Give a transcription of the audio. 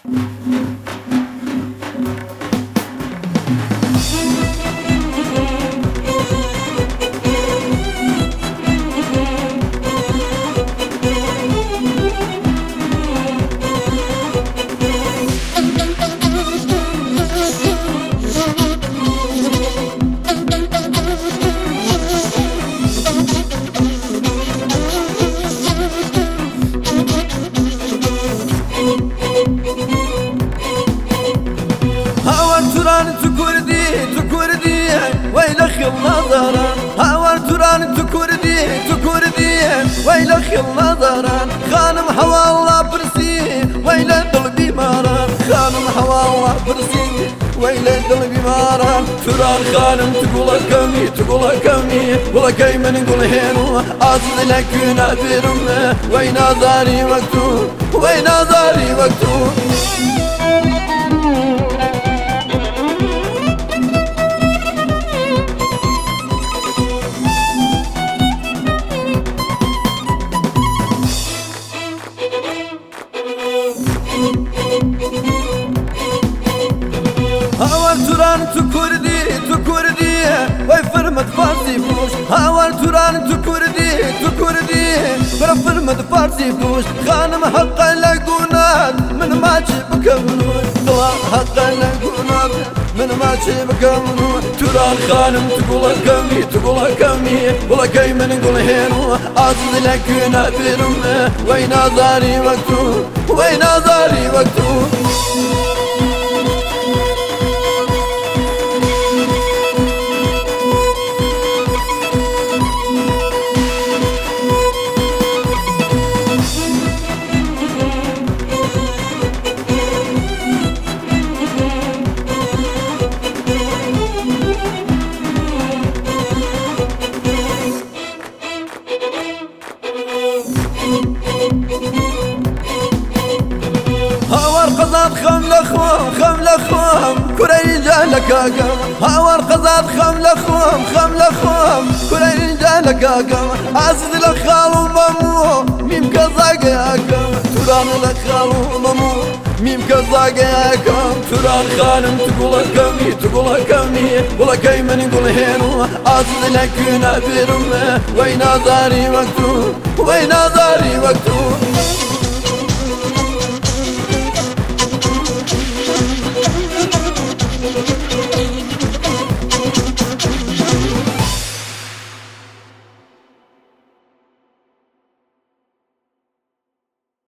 تران تكردي ويلخ النظرة هاور تران تكردي ويلخ النظرة خانم حوا الله برسي ويل قلبي مارا خانم حوا الله برسي ويل قلبي مارا تران خانم تقول كمي ولا كيما نقول هينو أصل لك نابرم وين داري مكتوب وين داري مكتوب هاور تران تكردي ويفرمت فارسي بوش هاور تران تكردي فرمت فارسي بوش خانم حق لقونات من ما جيبك منون طلع حق لقونات من ما جيبك منون تران خانم تقول كمي ولا كيما نقول هينو أصل لك نابرم وين داري مكتوب وين داري مكتوب هاور قزاد خم لخوم كرين جالك اقام هاور قزاد خم لخوم كرين جالك اقام عزد لخال ومامو ميم كزاق اقام تران لخال ومامو ميم كزاق اقام تران خانم تقول كمي ولا كيما نقول هينو عزد لك نابرم وين داري مكتوب وين داري مكتوب